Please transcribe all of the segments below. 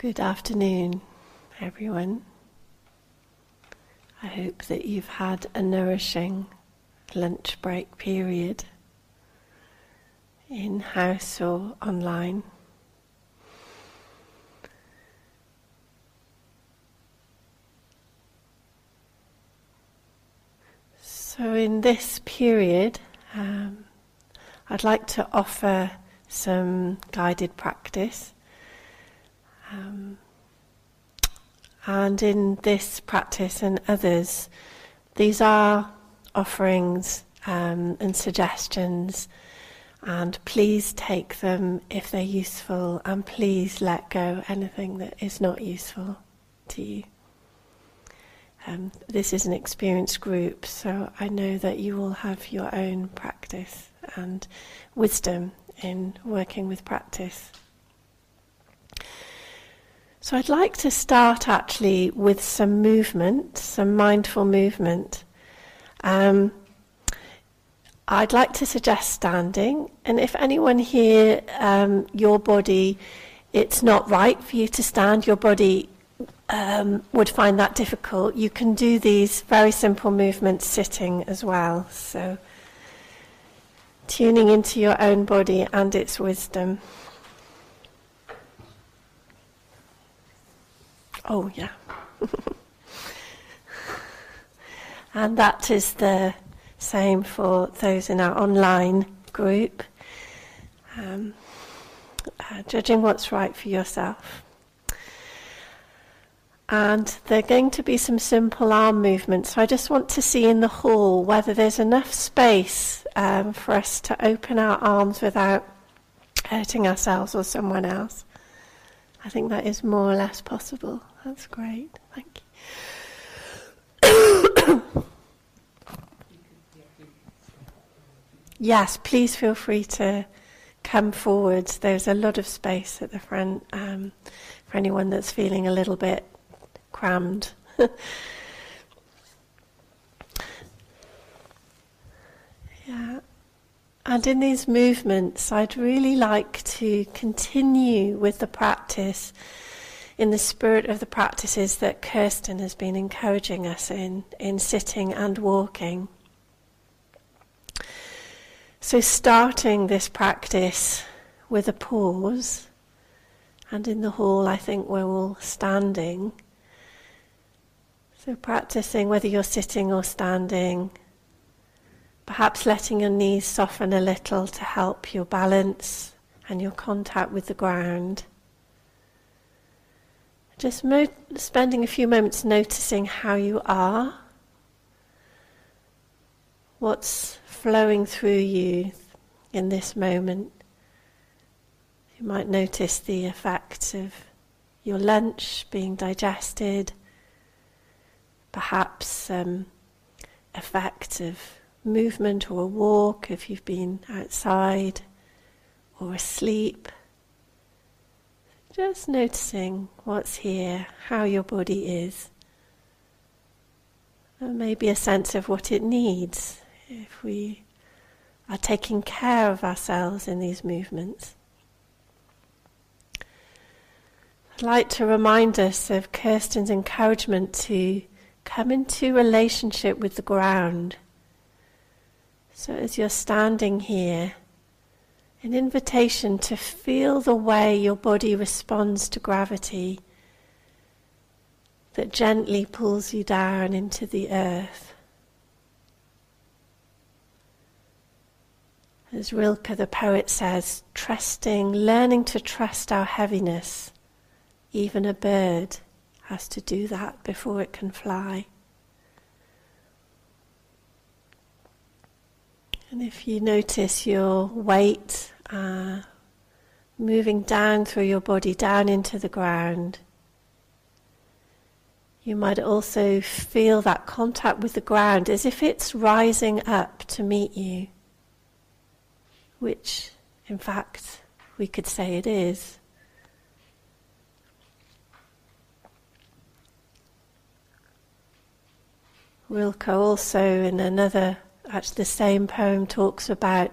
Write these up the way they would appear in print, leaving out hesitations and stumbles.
Good afternoon, everyone. I hope that you've had a nourishing lunch break period in-house or online. So in this period, I'd like to offer some guided practice. And in this practice and others, these are offerings and suggestions, and please take them if they're useful, and please let go anything that is not useful to you. This is an experienced group, so I know that you all have your own practice and wisdom in working with practice. So I'd like to start actually with some movement, some mindful movement. I'd like to suggest standing, and if anyone here, your body, it's not right for you to stand, your body would find that difficult, you can do these very simple movements sitting as well. So tuning into your own body and its wisdom. Oh, yeah. And that is the same for those in our online group. Judging what's right for yourself. And there are going to be some simple arm movements. So I just want to see in the hall whether there's enough space for us to open our arms without hurting ourselves or someone else. I think that is more or less possible. That's great. Thank you. Yes, please feel free to come forward. There's a lot of space at the front for anyone that's feeling a little bit crammed. Yeah. And in these movements, I'd really like to continue with the practice in the spirit of the practices that Kirsten has been encouraging us in sitting and walking. So starting this practice with a pause, and in the hall I think we're all standing. So practicing whether you're sitting or standing, perhaps letting your knees soften a little to help your balance and your contact with the ground. Just spending a few moments noticing how you are, what's flowing through you in this moment. You might notice the effect of your lunch being digested, perhaps effect of movement or a walk if you've been outside or asleep. Just noticing what's here, how your body is. And maybe a sense of what it needs if we are taking care of ourselves in these movements. I'd like to remind us of Kirsten's encouragement to come into relationship with the ground. So as you're standing here, an invitation to feel the way your body responds to gravity that gently pulls you down into the earth. As Rilke the poet says, learning to trust our heaviness. Even a bird has to do that before it can fly. And if you notice your weight moving down through your body, down into the ground, you might also feel that contact with the ground as if it's rising up to meet you, which, in fact, we could say it is. Rilke also, in another, actually the same poem, talks about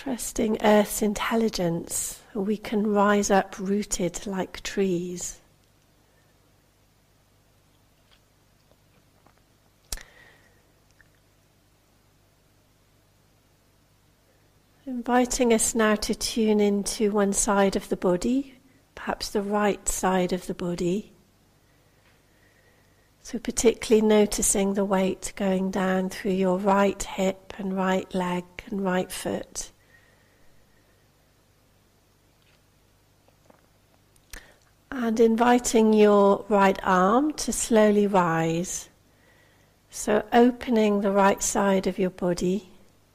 Trusting Earth's intelligence, we can rise up rooted like trees. Inviting us now to tune into one side of the body, perhaps the right side of the body. So particularly noticing the weight going down through your right hip and right leg and right foot. And inviting your right arm to slowly rise. So opening the right side of your body.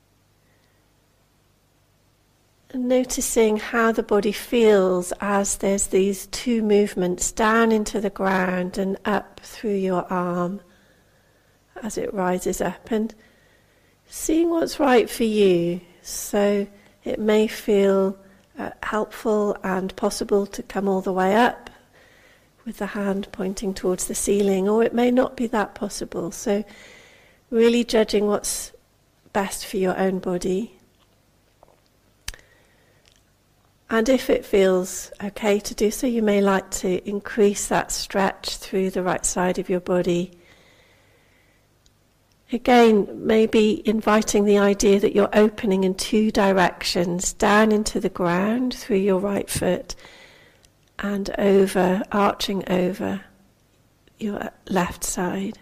And noticing how the body feels as there's these two movements down into the ground and up through your arm as it rises up, and seeing what's right for you. So it may feel helpful and possible to come all the way up with the hand pointing towards the ceiling, or it may not be that possible. So really judging what's best for your own body. And if it feels okay to do so, you may like to increase that stretch through the right side of your body. Again, maybe inviting the idea that you're opening in two directions, down into the ground through your right foot and over, arching over your left side.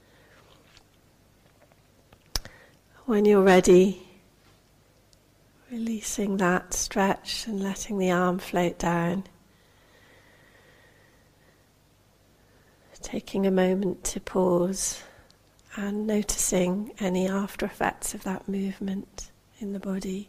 When you're ready, releasing that stretch and letting the arm float down. Taking a moment to pause and noticing any after effects of that movement in the body.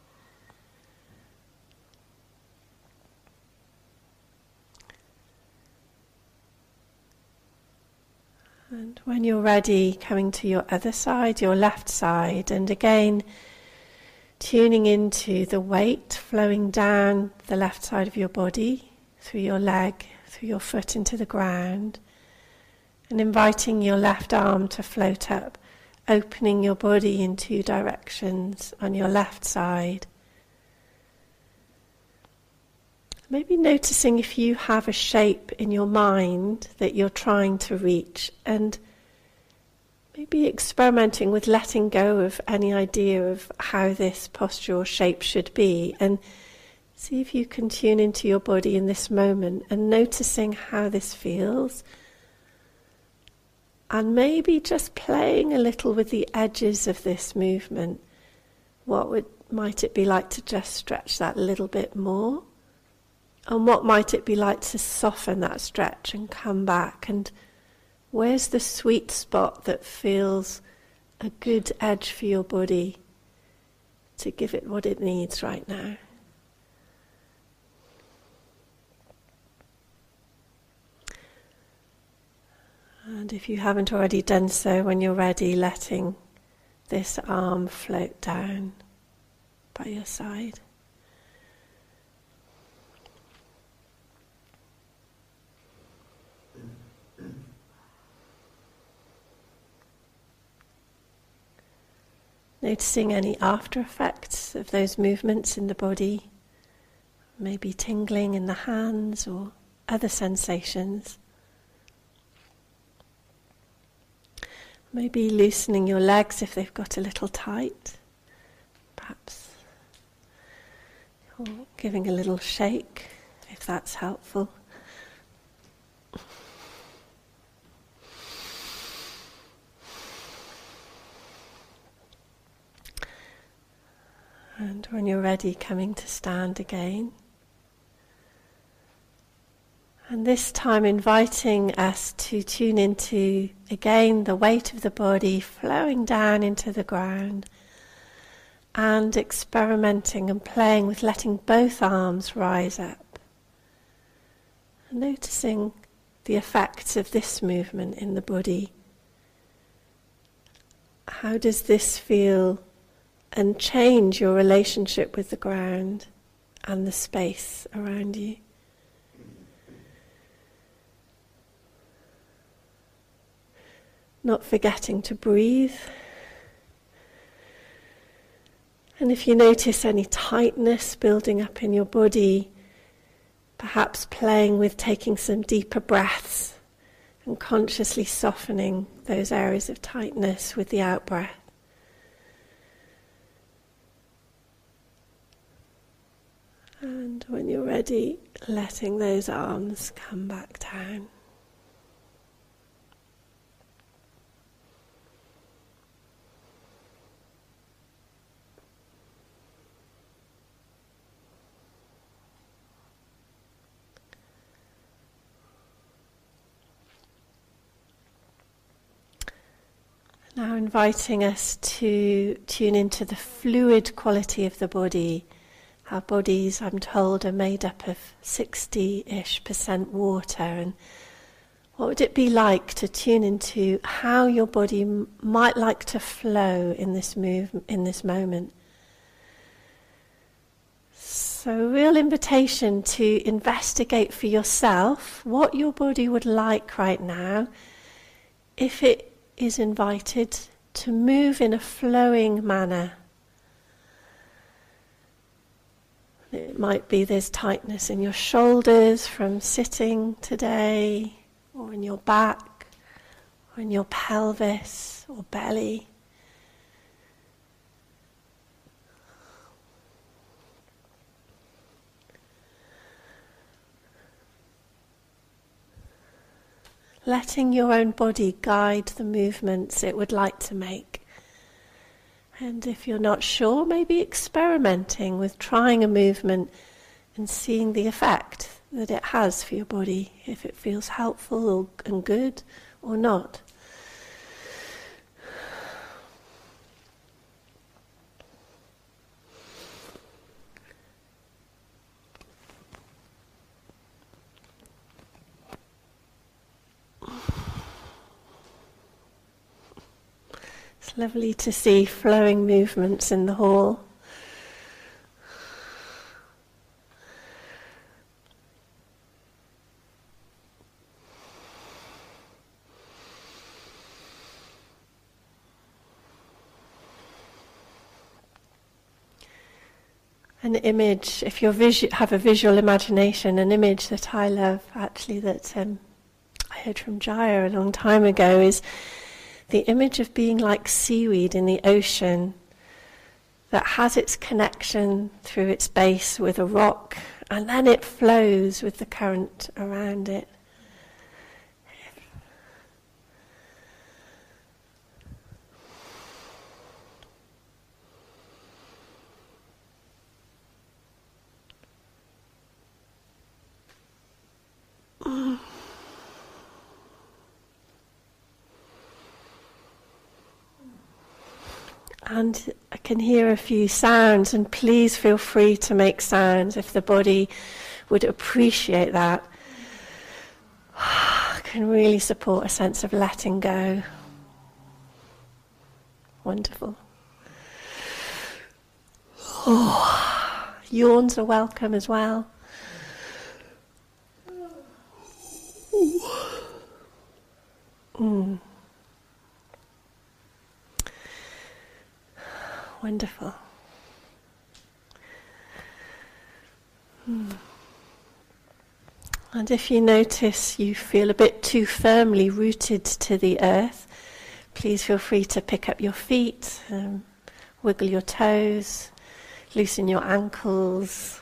And when you're ready, coming to your other side, your left side, and again tuning into the weight flowing down the left side of your body, through your leg, through your foot into the ground, and inviting your left arm to float up, opening your body in two directions on your left side. Maybe noticing if you have a shape in your mind that you're trying to reach, and maybe experimenting with letting go of any idea of how this posture or shape should be, and see if you can tune into your body in this moment and noticing how this feels. And maybe just playing a little with the edges of this movement. Might it be like to just stretch that a little bit more? And what might it be like to soften that stretch and come back? And where's the sweet spot that feels a good edge for your body to give it what it needs right now? And if you haven't already done so, when you're ready, letting this arm float down by your side. Noticing any after effects of those movements in the body, maybe tingling in the hands or other sensations. Maybe loosening your legs if they've got a little tight, perhaps, or giving a little shake if that's helpful. And when you're ready, coming to stand again. And this time inviting us to tune into, again, the weight of the body flowing down into the ground, and experimenting and playing with letting both arms rise up. And noticing the effects of this movement in the body. How does this feel and change your relationship with the ground and the space around you? Not forgetting to breathe, And if you notice any tightness building up in your body, perhaps playing with taking some deeper breaths and consciously softening those areas of tightness with the out-breath. And when you're ready, letting those arms come back down. Now inviting us to tune into the fluid quality of the body. Our bodies, I'm told, are made up of 60-ish% water. And what would it be like to tune into how your body might like to flow in this moment? So a real invitation to investigate for yourself what your body would like right now if it is invited to move in a flowing manner. It might be there's tightness in your shoulders from sitting today, or in your back, or in your pelvis or belly. Letting your own body guide the movements it would like to make. And if you're not sure, maybe experimenting with trying a movement and seeing the effect that it has for your body, if it feels helpful and good or not. It's lovely to see flowing movements in the hall. An image, if you have a visual imagination, an image that I love actually that I heard from Jaya a long time ago is the image of being like seaweed in the ocean that has its connection through its base with a rock, and then it flows with the current around it. And I can hear a few sounds, and please feel free to make sounds if the body would appreciate that. Can really support a sense of letting go. Wonderful. Yawns are welcome as well. Wonderful. And if you notice you feel a bit too firmly rooted to the earth, please feel free to pick up your feet, wiggle your toes, loosen your ankles.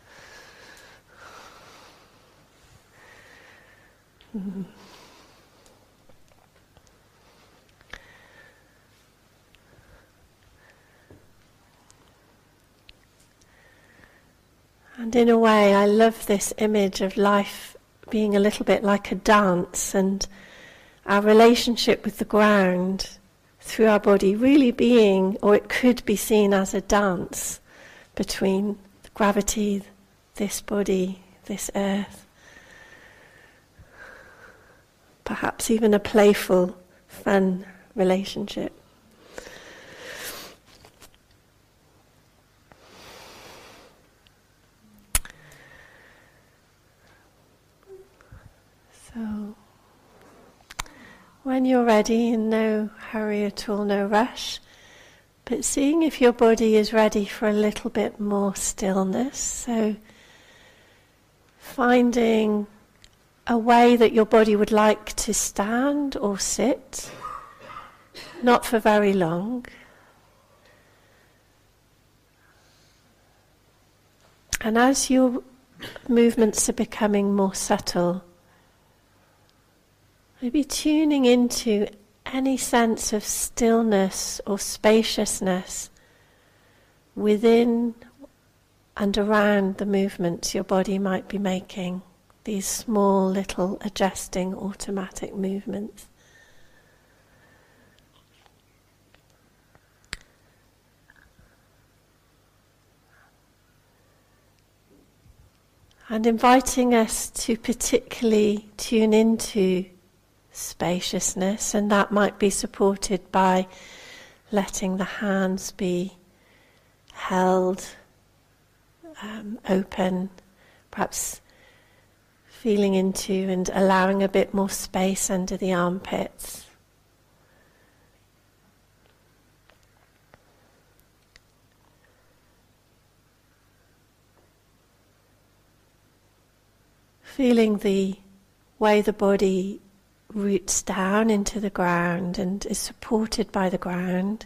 And in a way, I love this image of life being a little bit like a dance, and our relationship with the ground through our body really being, or it could be seen as a dance between the gravity, this body, this earth. Perhaps even a playful, fun relationship. So, when you're ready, in no hurry at all, no rush, But seeing if your body is ready for a little bit more stillness. So finding a way that your body would like to stand or sit, not for very long. And as your movements are becoming more subtle, maybe tuning into any sense of stillness or spaciousness within and around the movements your body might be making, these small little adjusting automatic movements. And inviting us to particularly tune into spaciousness, and that might be supported by letting the hands be held open, perhaps feeling into and allowing a bit more space under the armpits. Feeling the way the body roots down into the ground and is supported by the ground,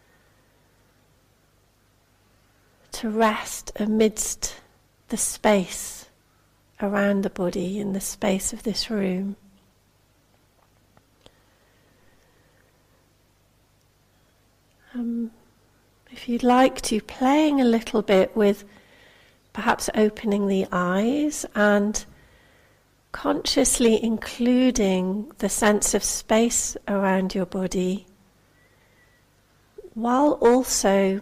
to rest amidst the space around the body in the space of this room. If you'd like to, playing a little bit with perhaps opening the eyes and consciously including the sense of space around your body, while also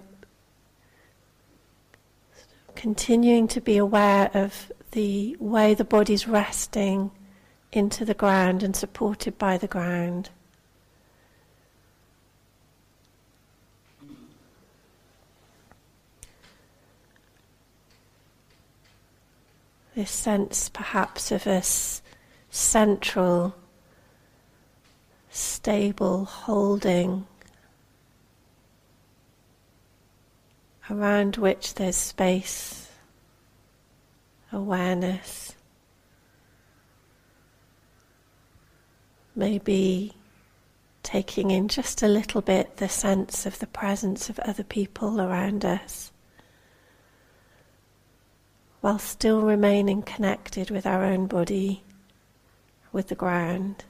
continuing to be aware of the way the body's resting into the ground and supported by the ground. This sense perhaps of a central, stable holding around which there's space, awareness, maybe taking in just a little bit the sense of the presence of other people around us, while still remaining connected with our own body, with the ground.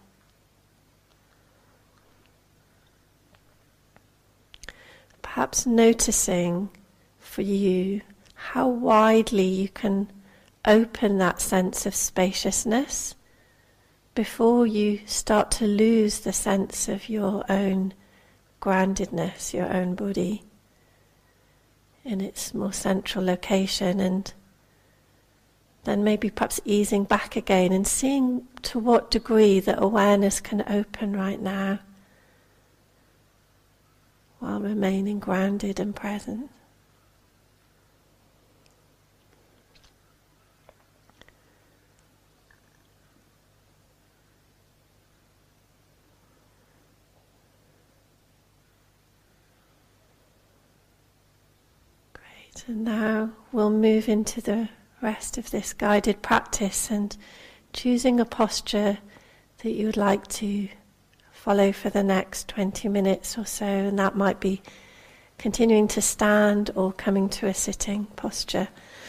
Perhaps noticing for you how widely you can open that sense of spaciousness before you start to lose the sense of your own groundedness, your own body in its more central location, and then maybe perhaps easing back again and seeing to what degree the awareness can open right now while remaining grounded and present. Great, and now we'll move into the rest of this guided practice and choosing a posture that you would like to follow for the next 20 minutes or so, and that might be continuing to stand or coming to a sitting posture.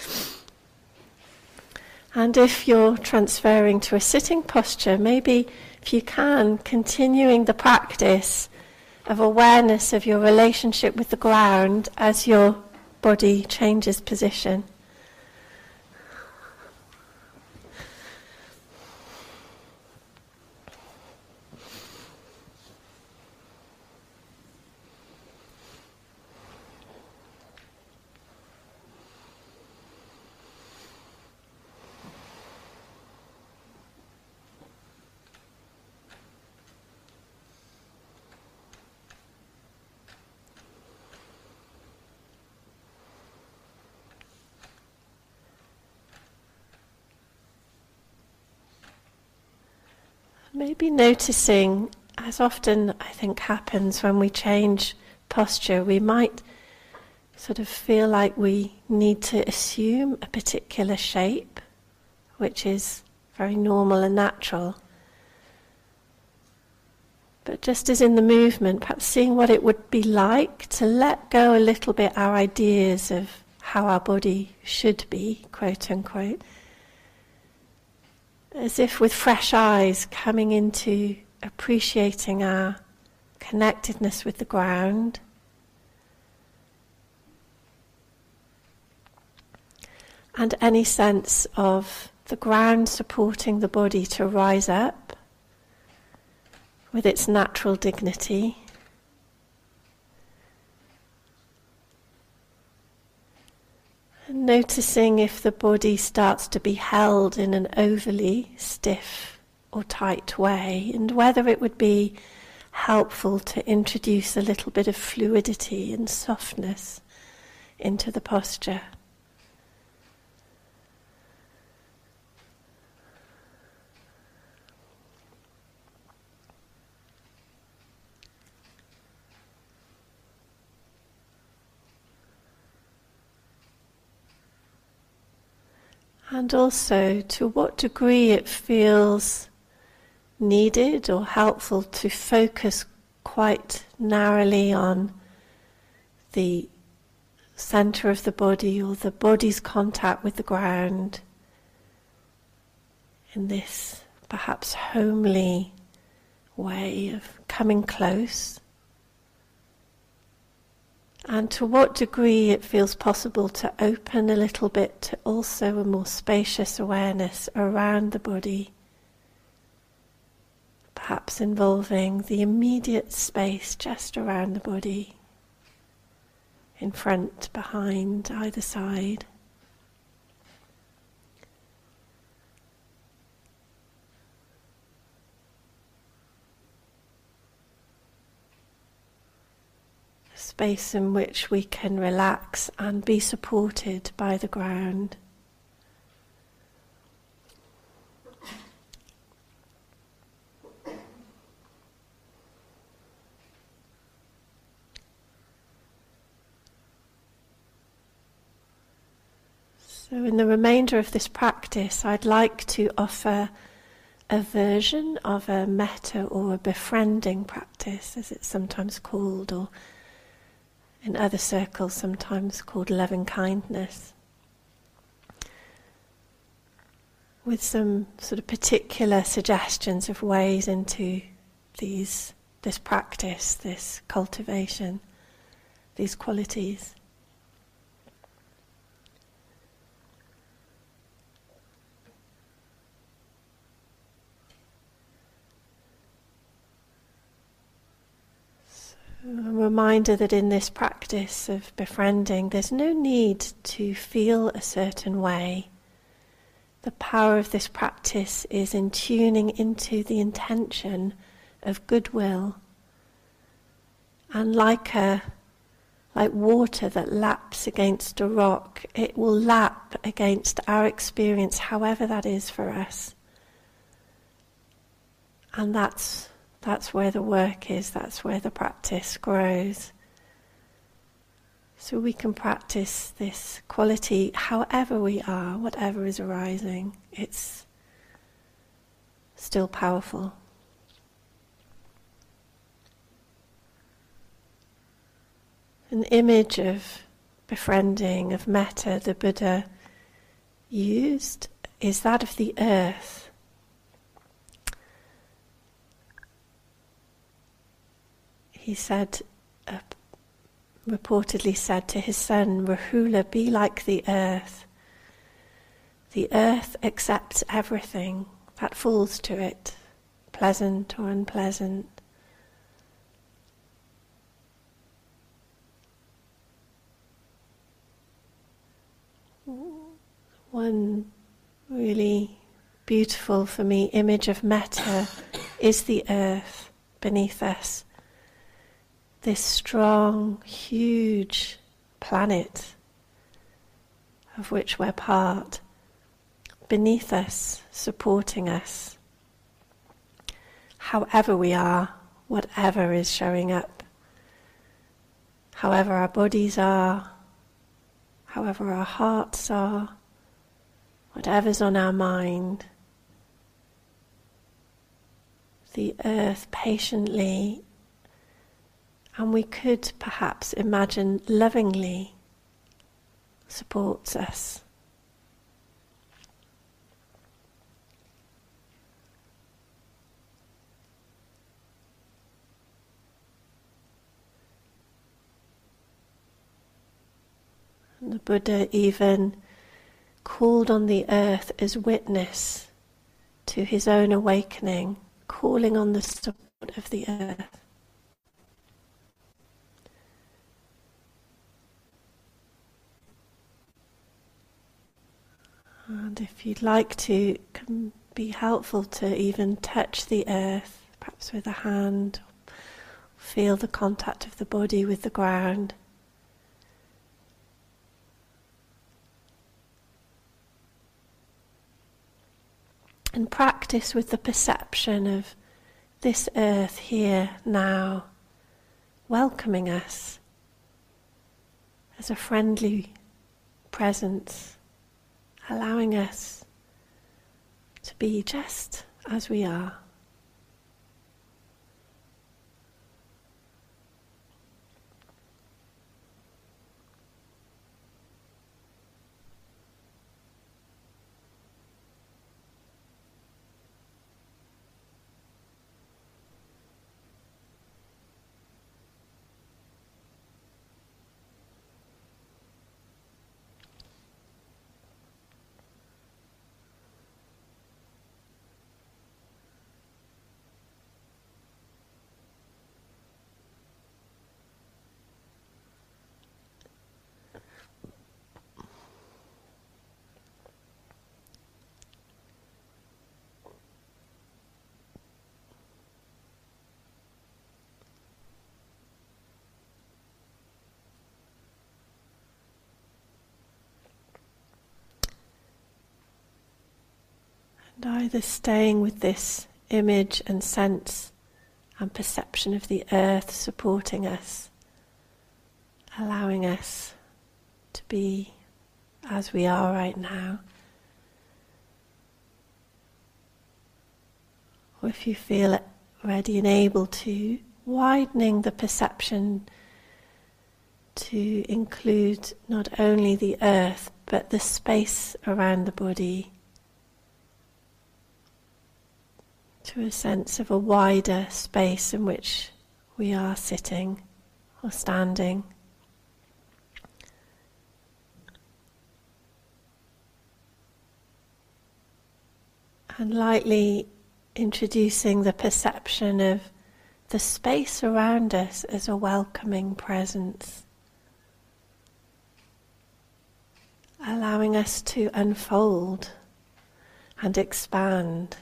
And if you're transferring to a sitting posture, maybe if you can, continuing the practice of awareness of your relationship with the ground as your body changes position. Maybe noticing, as often I think happens when we change posture, we might sort of feel like we need to assume a particular shape, which is very normal and natural. But just as in the movement, perhaps seeing what it would be like to let go a little bit our ideas of how our body should be, quote unquote, as if with fresh eyes coming into appreciating our connectedness with the ground, and any sense of the ground supporting the body to rise up with its natural dignity. And noticing if the body starts to be held in an overly stiff or tight way, and whether it would be helpful to introduce a little bit of fluidity and softness into the posture. And also to what degree it feels needed or helpful to focus quite narrowly on the center of the body or the body's contact with the ground in this perhaps homely way of coming close. And to what degree it feels possible to open a little bit to also a more spacious awareness around the body, perhaps involving the immediate space just around the body, in front, behind, either side. Space in which we can relax and be supported by the ground. So in the remainder of this practice, I'd like to offer a version of a metta or a befriending practice, as it's sometimes called, or in other circles sometimes called loving kindness, with some sort of particular suggestions of ways into this practice, this cultivation, these qualities. A reminder that in this practice of befriending, there's no need to feel a certain way. The power of this practice is in tuning into the intention of goodwill. And like water that laps against a rock, it will lap against our experience, however that is for us. And that's where the work is, that's where the practice grows. So we can practice this quality however we are, whatever is arising. It's still powerful. An image of befriending, of metta, the Buddha used is that of the earth. He said, reportedly said to his son, Rahula, be like the earth. The earth accepts everything that falls to it, pleasant or unpleasant. One really beautiful for me image of metta is the earth beneath us. This strong, huge planet of which we're part, beneath us, supporting us, however we are, whatever is showing up. however our bodies are, however our hearts are, whatever's on our mind, the earth patiently, and we could perhaps imagine lovingly, supports us. And the Buddha even called on the earth as witness to his own awakening, calling on the support of the earth. And if you'd like to, it can be helpful to even touch the earth, perhaps with a hand, feel the contact of the body with the ground. And practice with the perception of this earth here now, welcoming us as a friendly presence, allowing us to be just as we are. And either staying with this image and sense and perception of the earth supporting us, allowing us to be as we are right now. Or if you feel ready and able to, widening the perception to include not only the earth but the space around the body, to a sense of a wider space in which we are sitting or standing. And lightly introducing the perception of the space around us as a welcoming presence, allowing us to unfold and expand.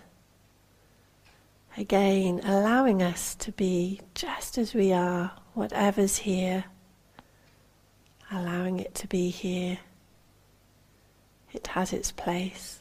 Again, allowing us to be just as we are, whatever's here, allowing it to be here. It has its place.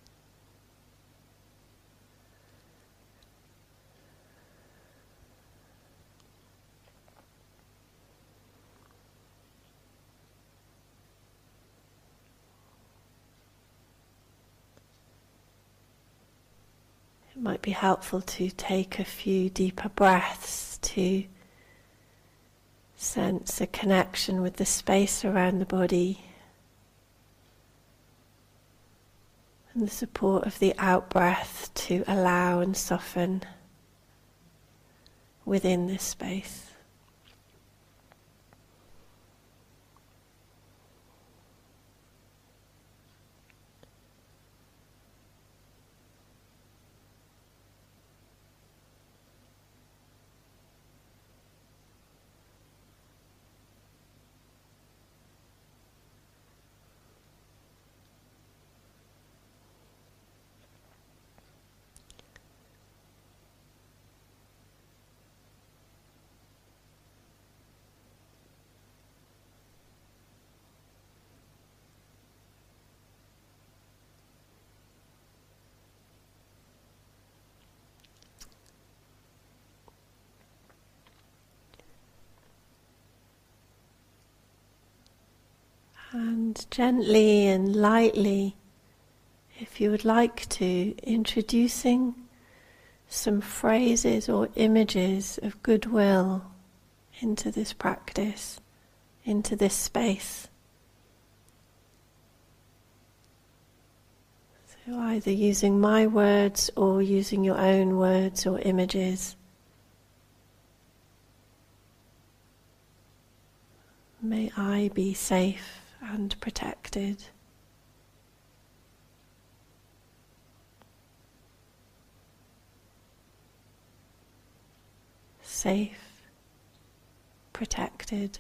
It might be helpful to take a few deeper breaths to sense a connection with the space around the body and the support of the out-breath to allow and soften within this space. And gently and lightly, if you would like to, introducing some phrases or images of goodwill into this practice, into this space. So either using my words or using your own words or images. May I be safe and protected. Safe, protected.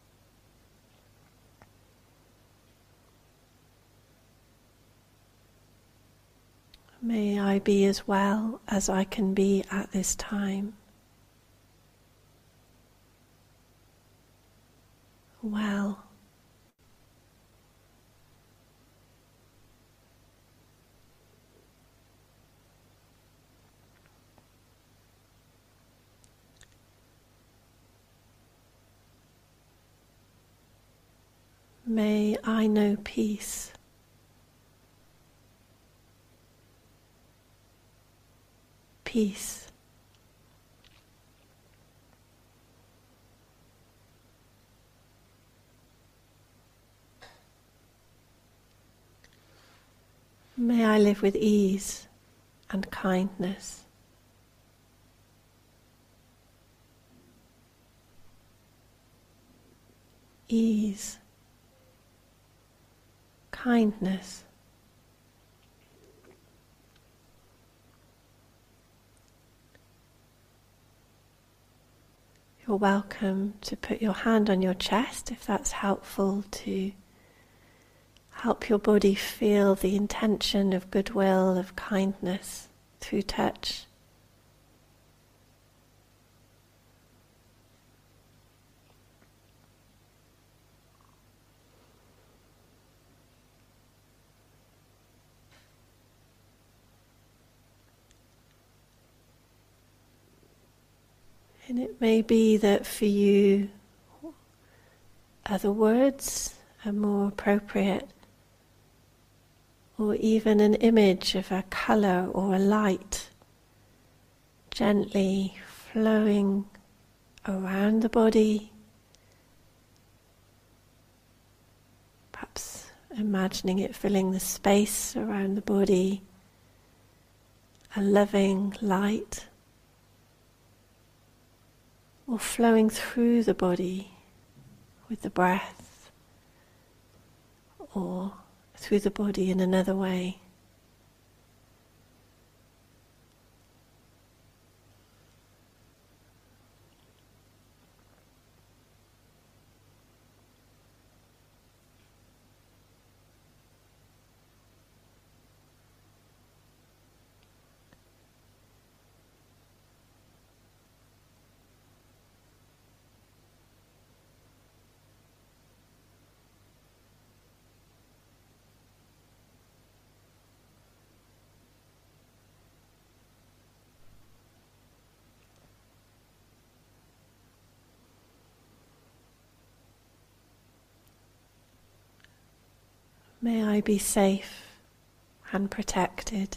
May I be as well as I can be at this time. Well. May I know peace. Peace. May I live with ease and kindness. Ease. Kindness. You're welcome to put your hand on your chest if that's helpful to help your body feel the intention of goodwill, of kindness through touch. And it may be that for you other words are more appropriate, or even an image of a colour or a light gently flowing around the body, perhaps imagining it filling the space around the body, a loving light, or flowing through the body with the breath, or through the body in another way. May I be safe and protected.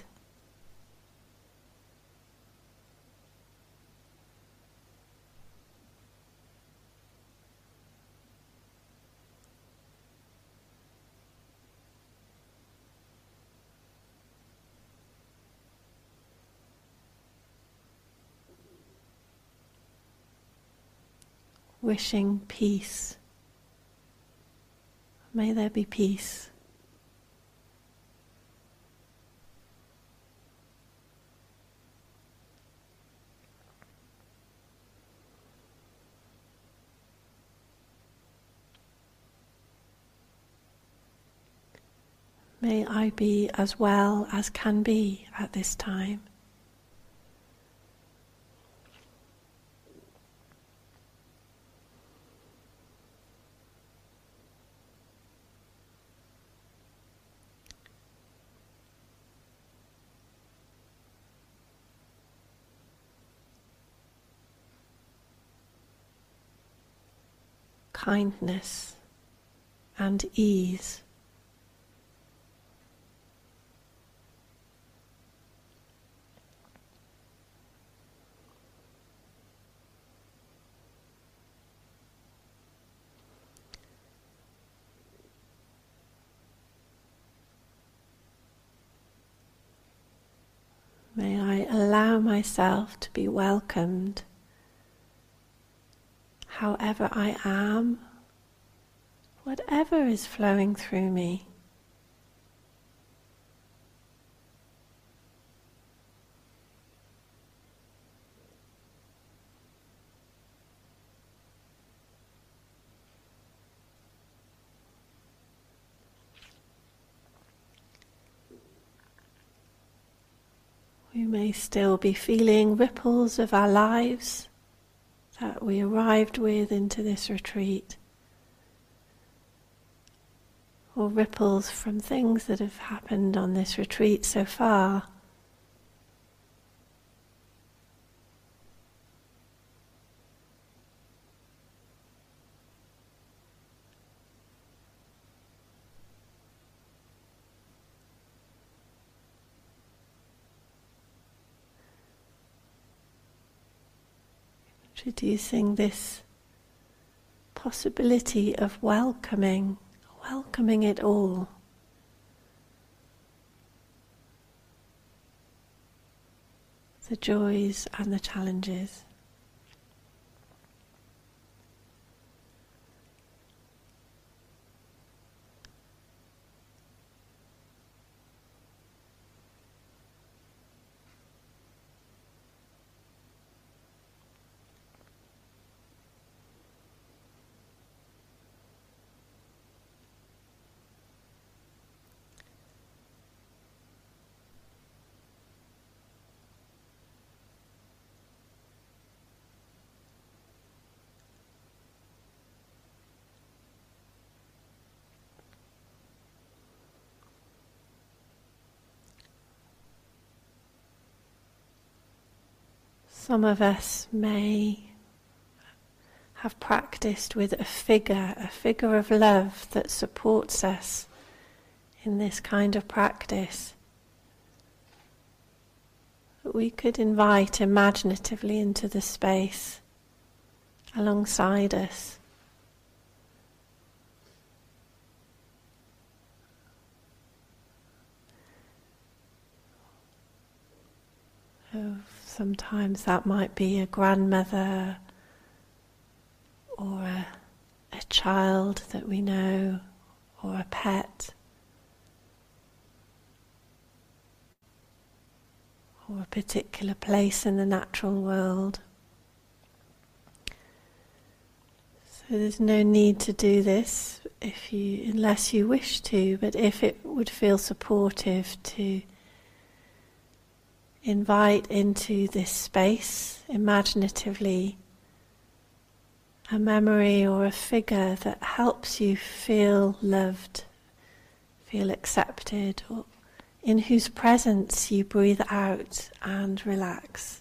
Wishing peace. May there be peace. May I be as well as can be at this time. Kindness and ease. allow myself to be welcomed however I am, whatever is flowing through me. We may still be feeling ripples of our lives that we arrived with into this retreat, or ripples from things that have happened on this retreat so far. Introducing this possibility of welcoming it all. The joys and the challenges. Some of us may have practiced with a figure of love that supports us in this kind of practice. But we could invite imaginatively into the space alongside us. Sometimes that might be a grandmother or a child that we know, or a pet, or a particular place in the natural world. So there's no need to do this unless you wish to, but if it would feel supportive to invite into this space, imaginatively, a memory or a figure that helps you feel loved, feel accepted, or in whose presence you breathe out and relax.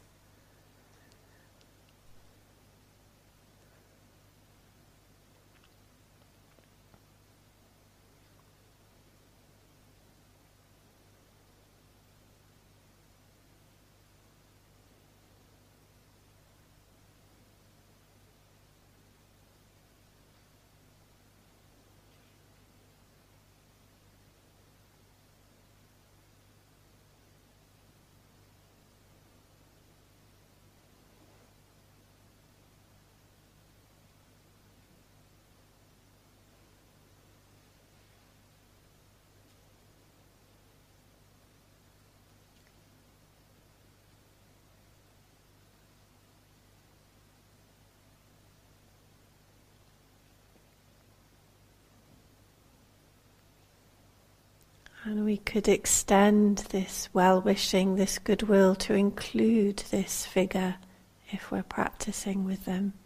And we could extend this well-wishing, this goodwill to include this figure if we're practicing with them.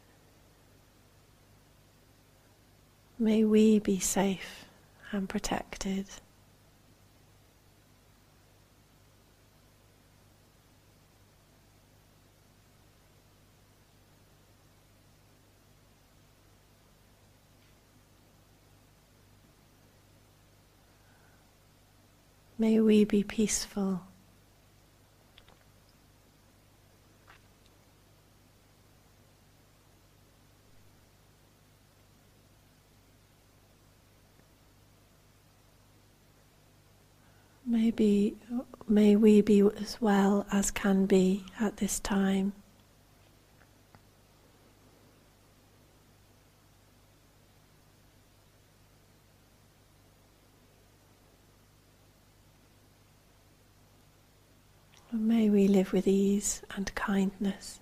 May we be safe and protected. May we be peaceful. May May we be as well as can be at this time. And may we live with ease and kindness.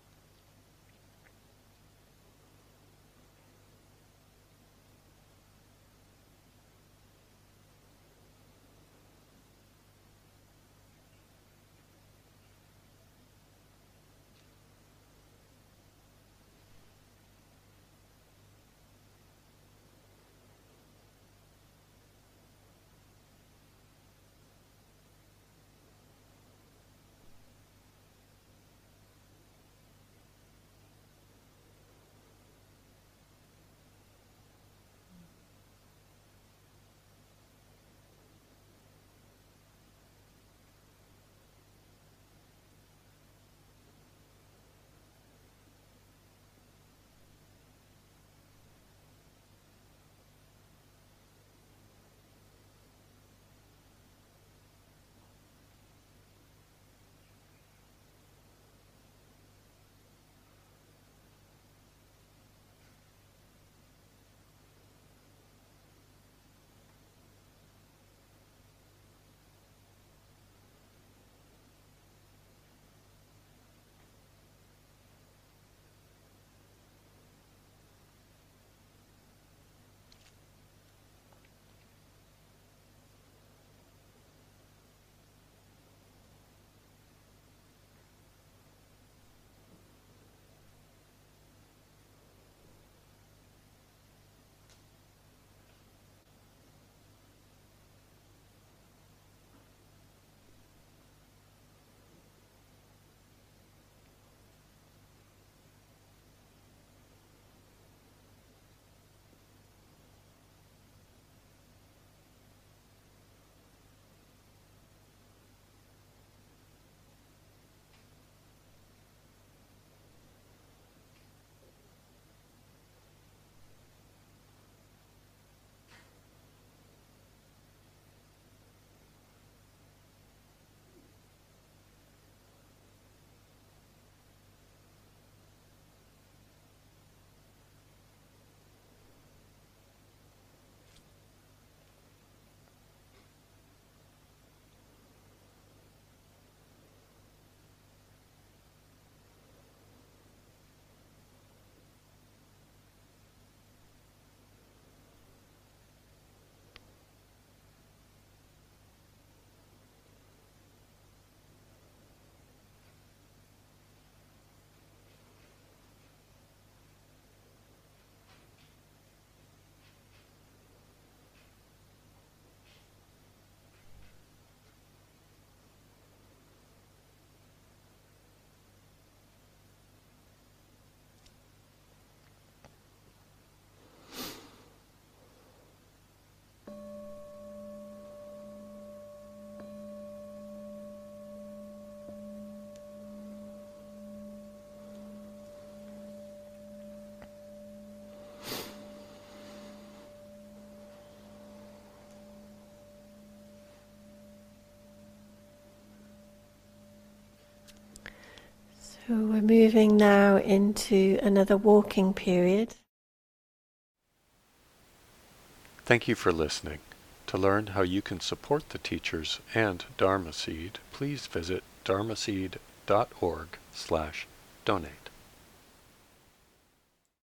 So we're moving now into another walking period. Thank you for listening. To learn how you can support the teachers and Dharma Seed, please visit dharmaseed.org/donate.